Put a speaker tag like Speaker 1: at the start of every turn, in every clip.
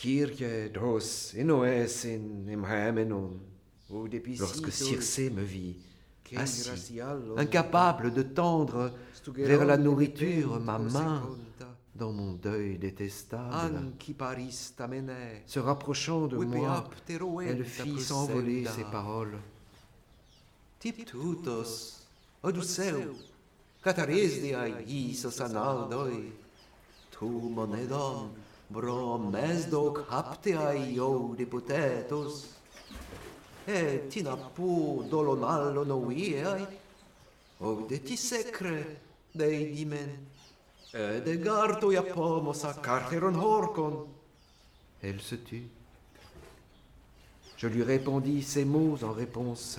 Speaker 1: Kirke dos enoes in emhamenon. Lorsque Circé me vit assis, incapable de tendre vers la nourriture ma main dans mon deuil détestable, se rapprochant de moi, elle fit s'envoler ces paroles.
Speaker 2: Tiptutos, oduseu, cataresdiai isos analdoi, tu monedon, bromes doc hapteai deputetos, et tinapu dolonallo novieai, de tisecre, dei dimen, de garto iapomos a carteron horcon.
Speaker 1: Elle se tut. Je lui répondis ces mots en réponse.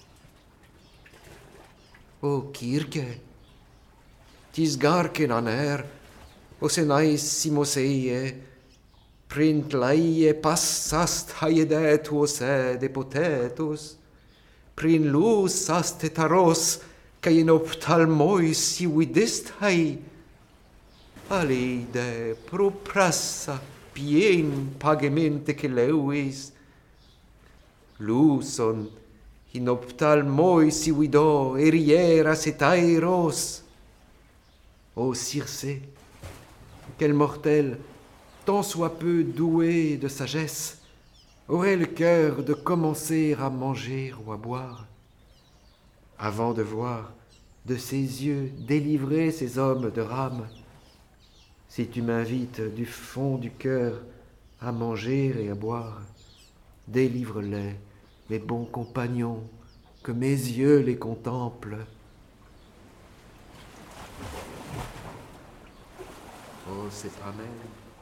Speaker 1: O Kirke, tis garken aner, osenais simoseie, print laie passast haiedetuos de potetus, prin lus astetaros, cae in optalmois sividist hai, alide proprassa pien pagemente que leuis, luson in optalmois sivido erieras et aeros. Ô Circé, quel mortel, tant soit peu doué de sagesse, aurait le cœur de commencer à manger ou à boire, avant de voir de ses yeux délivrer ces hommes de rame. Si tu m'invites du fond du cœur à manger et à boire, délivre-les, mes bons compagnons, que mes yeux les contemplent.
Speaker 2: O sepamen,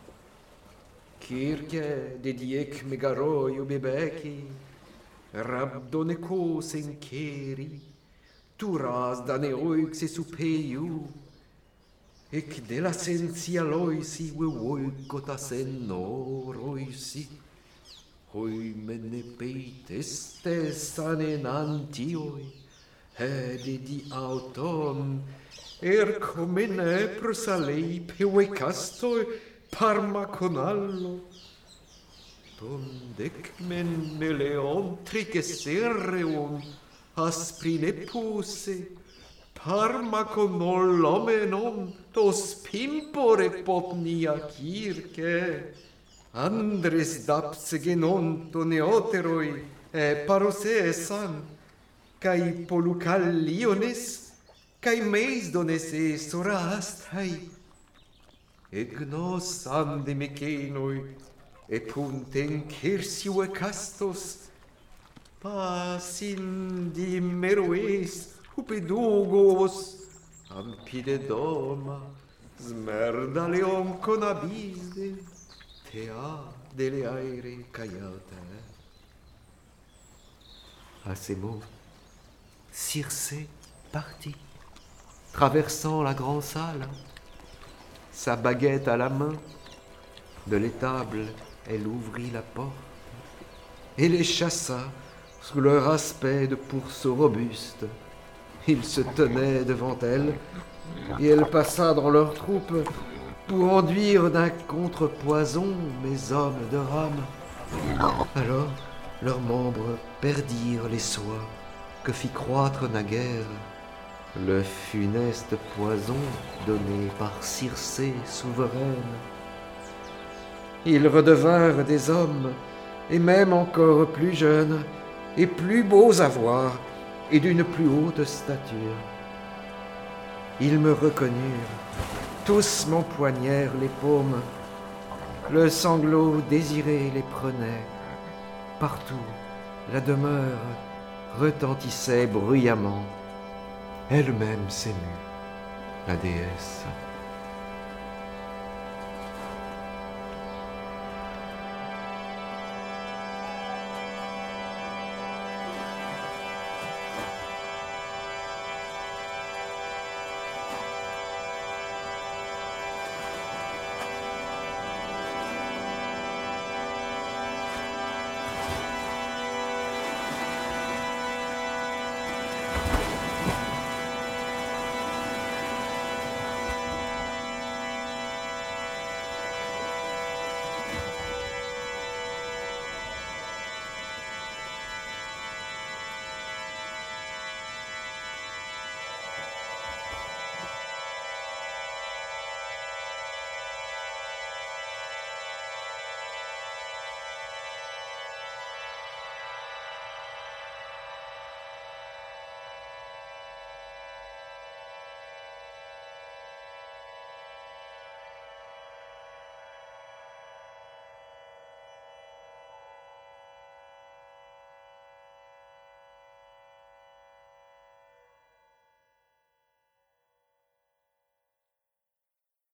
Speaker 1: Kirke dediec megaroi ubebeci, rabdoneco senkeri, turas daneoix e supeiu, ec de la sensia loisi uevoicotasen noroisi, hoi mene peitestes anenantioi, di auton, ercomene prosalei pewecastoi parmaconallo, tondec men eleontrice serreum asprine puse, parmaconolomenon tos pimpore popnia Kirke, andres dapsegenonto neoteroi parosesan, cae polucalliones, cae meisdones sorastai, egnos ande mecenoi, punten cersiue castos, pasin dimerues upedugos, ampide doma, smerda leon conabisde, tea dele aere caiata. À ces mots, Circé partit, traversant la grande salle, sa baguette à la main. De l'étable, elle ouvrit la porte et les chassa sous leur aspect de pourceaux robustes. Ils se tenaient devant elle et elle passa dans leur troupe pour enduire d'un contrepoison mes hommes de rame. Alors, leurs membres perdirent les soies que fit croître naguère le funeste poison donné par Circé souveraine. Ils redevinrent des hommes, et même encore plus jeunes, et plus beaux à voir, et d'une plus haute stature. Ils me reconnurent, tous m'empoignèrent les paumes, le sanglot désiré les prenait. Partout, la demeure retentissait bruyamment. Elle-même s'émut, la déesse.